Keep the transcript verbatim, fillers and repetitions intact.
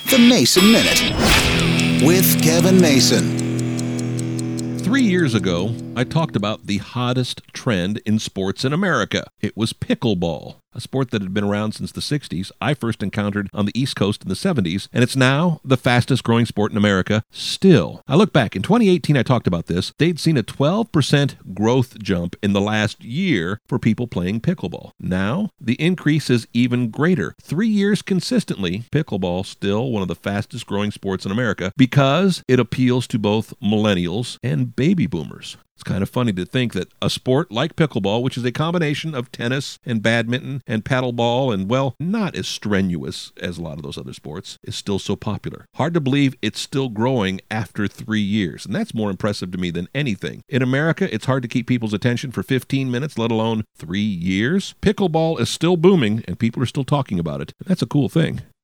The Mason Minute with Kevin Mason. Three years ago, I talked about the hottest trend in sports in America. It was pickleball, a sport that had been around since the sixties. I first encountered on the East Coast in the seventies, and it's now the fastest growing sport in America still. I look back, in twenty eighteen I talked about this. They'd seen a twelve percent growth jump in the last year for people playing pickleball. Now, the increase is even greater. Three years consistently, pickleball still one of the fastest growing sports in America because it appeals to both millennials and baby boomers. It's kind of funny to think that a sport like pickleball, which is a combination of tennis and badminton and paddleball and, well, not as strenuous as a lot of those other sports, is still so popular. Hard to believe it's still growing after three years, and that's more impressive to me than anything. In America, it's hard to keep people's attention for fifteen minutes, let alone three years. Pickleball is still booming, and people are still talking about it. That's a cool thing.